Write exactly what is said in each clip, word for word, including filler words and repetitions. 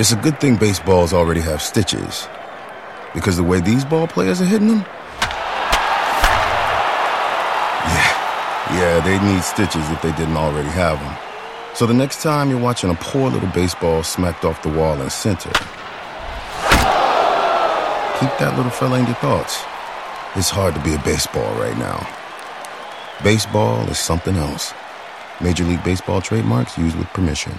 It's a good thing baseballs already have stitches, because the way these ball players are hitting them, yeah, yeah, they need stitches if they didn't already have them. So the next time you're watching a poor little baseball smacked off the wall in center, keep that little fella in your thoughts. It's hard to be a baseball right now. Baseball is something else. Major League Baseball trademarks used with permission.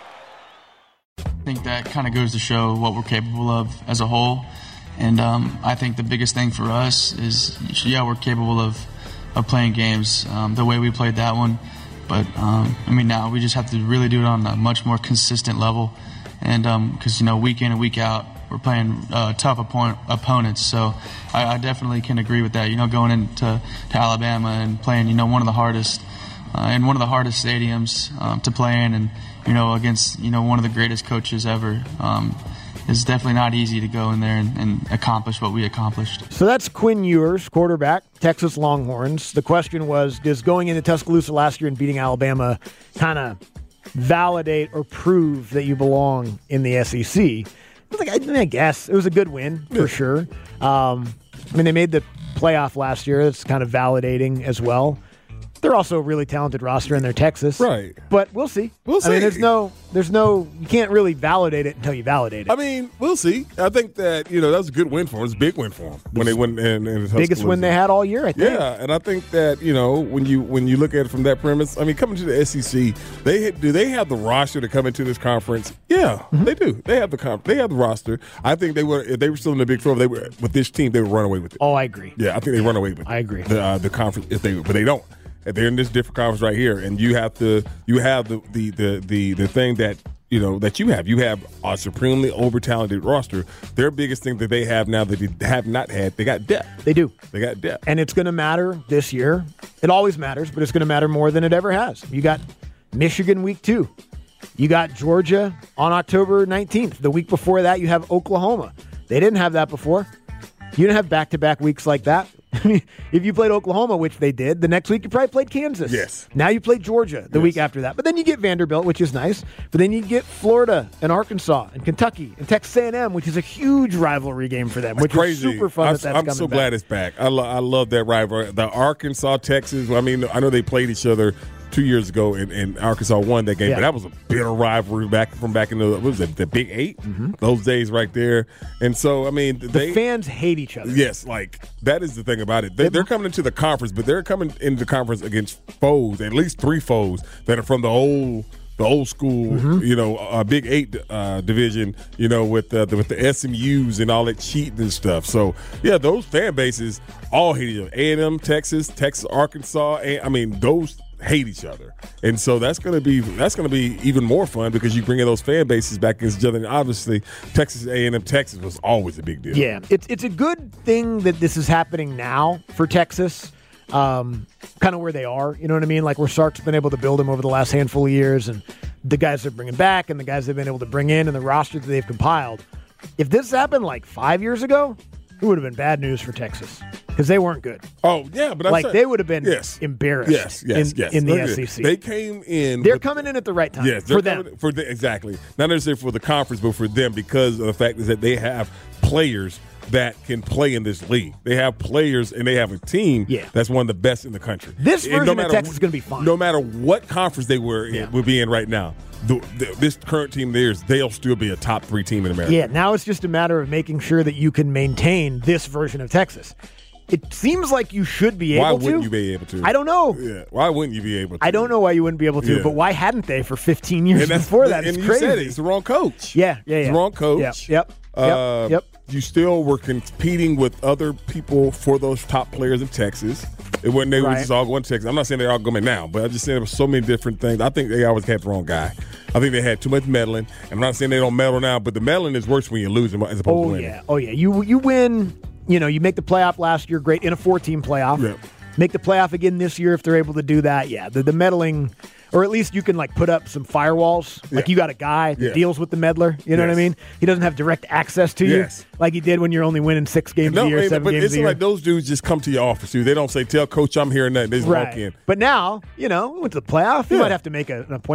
I think that kind of goes to show what we're capable of as a whole. And um, I think the biggest thing for us is, yeah, we're capable of, of playing games um, the way we played that one. But, um, I mean, now we just have to really do it on a much more consistent level. And because, um, you know, week in and week out, we're playing uh, tough opponent, opponents. So I, I definitely can agree with that. You know, going into to Alabama and playing, you know, one of the hardest uh, in one of the hardest stadiums um, to play in, and, you know, against, you know, one of the greatest coaches ever. Um, it's definitely not easy to go in there and, and accomplish what we accomplished. So that's Quinn Ewers, quarterback, Texas Longhorns. The question was, does going into Tuscaloosa last year and beating Alabama kind of validate or prove that you belong in the S E C? I, was like, I, mean, I guess it was a good win for yeah. sure. Um, I mean, they made the playoff last year. It's kind of validating as well. They're also a really talented roster, and they're Texas, right? But we'll see. We'll see. I mean, there's no, there's no, you can't really validate it until you validate it. I mean, we'll see. I think that, you know, that was a good win for them. It was a big win for them when they went in. in the biggest win they had all year, I think. Yeah, and I think that, you know, when you when you look at it from that premise, I mean, coming to the S E C, they do they have the roster to come into this conference? Yeah, mm-hmm. they do. They have the comp- they have the roster. I think they were if they were still in the Big twelve, they were with this team, they would run away with it. Oh, I agree. Yeah, I think they run away with it. I agree. The, uh, the conference if they, but they don't. They're in this different conference right here, and you have to you have the the the the, the thing that you know that you have. You have a supremely over talented roster. Their biggest thing that they have now that they have not had, they got depth. They do. They got depth, and it's going to matter this year. It always matters, but it's going to matter more than it ever has. You got Michigan week two. You got Georgia on October nineteenth. The week before that, you have Oklahoma. They didn't have that before. You didn't have back-to-back weeks like that. I mean, if you played Oklahoma, which they did, the next week you probably played Kansas. Yes. Now you play Georgia the yes. week after that. But then you get Vanderbilt, which is nice. But then you get Florida and Arkansas and Kentucky and Texas A and M, which is a huge rivalry game for them, which crazy. is super fun I'm, that that's I'm coming so back. glad it's back. I, lo- I love that rivalry. The Arkansas, Texas, I mean, I know they played each other two years ago, and, and Arkansas won that game, yeah. but that was a bitter rivalry back from back in the what was it, the Big Eight, mm-hmm. those days right there. And so, I mean, the they, fans hate each other. Yes, like that is the thing about it. They, they're coming into the conference, but they're coming into the conference against foes, at least three foes that are from the old. The old school, mm-hmm. you know, uh, Big Eight uh, division, you know, with uh, the, with the S M Us and all that cheating and stuff. So, yeah, those fan bases all hate each other. A and M, Texas, Texas, Arkansas. And, I mean, those hate each other, and so that's going to be that's going to be even more fun because you bring in those fan bases back against each other. And obviously, Texas A and M, Texas was always a big deal. Yeah, it's it's a good thing that this is happening now for Texas. Um, kind of where they are, you know what I mean? Like where Sark's been able to build them over the last handful of years, and the guys they're bringing back, and the guys they've been able to bring in, and the roster that they've compiled. If this happened like five years ago, it would have been bad news for Texas because they weren't good. Oh yeah, but I'm like saying, they would have been yes. embarrassed. Yes, yes, in, yes. in the Look, S E C. They came in. They're with, coming in at the right time. Yes, for them. Coming, for the, exactly. Not necessarily for the conference, but for them because of the fact is that they have players that can play in this league. They have players and they have a team yeah. that's one of the best in the country. This and version no of Texas is going to be fun. No matter what conference they were in, yeah. will be in right now. The, the, this current team theirs, they'll still be a top three team in America. Yeah, now it's just a matter of making sure that you can maintain this version of Texas. It seems like you should be able to. Why wouldn't you be able to? I don't know. Yeah. Why wouldn't you be able to? I don't know why you wouldn't be able to, yeah. but why hadn't they for fifteen years and before that? It's and crazy. You said it. It's the wrong coach. Yeah, yeah, yeah. It's the wrong coach. Yep, yep, uh, yep. You still were competing with other people for those top players in Texas. It wasn't they right. were just all going to Texas. I'm not saying they're all going now, but I'm just saying there were so many different things. I think they always had the wrong guy. I think they had too much meddling. I'm not saying they don't meddle now, but the meddling is worse when you lose as opposed oh, to winning. Yeah. Oh, yeah. You you win, you know, you make the playoff last year, great, in a four-team playoff. Yep. Make the playoff again this year if they're able to do that. Yeah, the, the meddling, or at least you can, like, put up some firewalls. Like, yeah. you got a guy that yeah. deals with the meddler. You know yes. what I mean? He doesn't have direct access to yes. you like he did when you're only winning six games no, a year, seven but games it's a year. like those dudes just come to your office. Dude. They don't say, tell coach I'm here or nothing. They just right. walk in. But now, you know, we went to the playoff. You yeah. might have to make a, an appointment.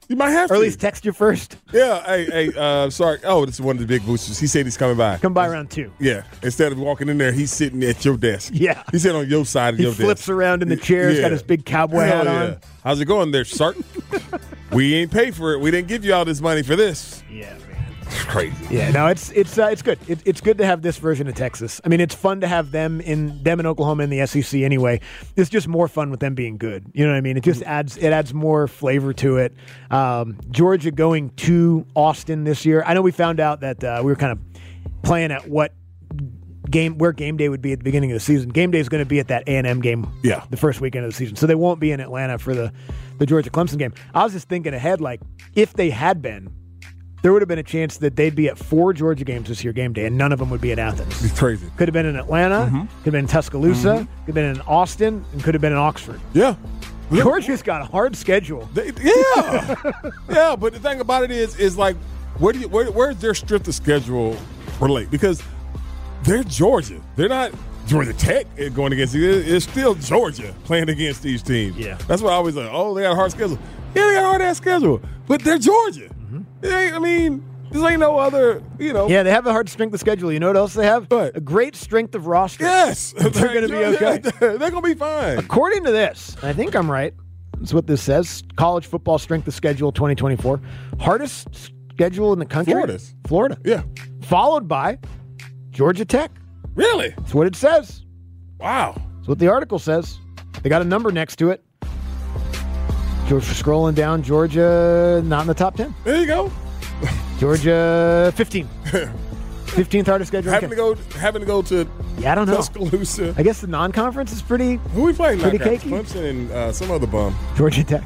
You might have or to. at least text you first. Yeah, hey, hey, uh, sorry. Oh, this is one of the big boosters. He said he's coming by. Come by around two. Yeah. Instead of walking in there, he's sitting at your desk. Yeah. He's sitting on your side of He your desk. flips around in the chair. He's Yeah. got his big cowboy Hell hat yeah. on. How's it going there, sir? We ain't paid for it. We didn't give you all this money for this. Yeah, man. It's crazy. Yeah, no, it's it's uh, it's good. It, it's good to have this version of Texas. I mean, it's fun to have them in them in Oklahoma in the S E C anyway. It's just more fun with them being good. You know what I mean? It just adds it adds more flavor to it. Um, Georgia going to Austin this year. I know we found out that uh, we were kind of playing at what game where game day would be at the beginning of the season. Game day is going to be at that A and M game, Yeah. the first weekend of the season. So they won't be in Atlanta for the the Georgia Clemson game. I was just thinking ahead, like if they had been, there would have been a chance that they'd be at four Georgia games this year, game day, and none of them would be in Athens. It's crazy. Could have been in Atlanta, Mm-hmm. could have been in Tuscaloosa, could have been in Austin, and could have been in Oxford. Yeah. Georgia's got a hard schedule. They, yeah. yeah, but the thing about it is, is like, where do you, where, where's their strength of schedule relate? Because they're Georgia. They're not Georgia Tech going against you. It's still Georgia playing against these teams. Yeah. That's why I always like, oh, they got a hard schedule. Yeah, they got a hard ass schedule, but they're Georgia. Mm-hmm. It ain't, I mean, this ain't no other, you know. Yeah, they have a hard strength of schedule. You know what else they have? What? A great strength of roster. Yes. They're going to be okay. They're going to be fine. According to this, I think I'm right. That's what this says. College football strength of schedule twenty twenty-four. Hardest schedule in the country? Florida's. Florida. Yeah. Followed by Georgia Tech. Really? That's what it says. Wow. That's what the article says. They got a number next to it. Georgia, scrolling down, Georgia not in the top ten. There you go. Georgia fifteen. fifteenth hardest schedule. Having to go, having to go to Yeah, I don't know. Tuscaloosa. I guess the non-conference is pretty Who we playing? Pretty Pretty cakey. Clemson and uh, some other bum. Georgia Tech.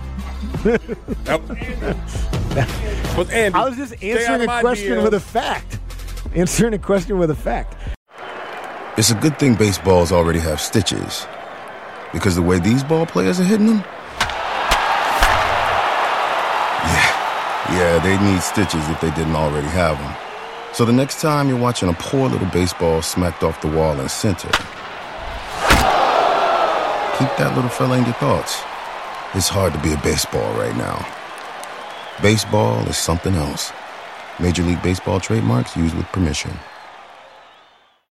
That was Andy. I was just Stay out answering of a my question D Ms. with a fact. Answering a question with a fact. It's a good thing baseballs already have stitches, because the way these ball players are hitting them, yeah, yeah, they need stitches if they didn't already have them. So the next time you're watching a poor little baseball smacked off the wall in center, keep that little fella in your thoughts. It's hard to be a baseball right now. Baseball is something else. Major League Baseball trademarks used with permission.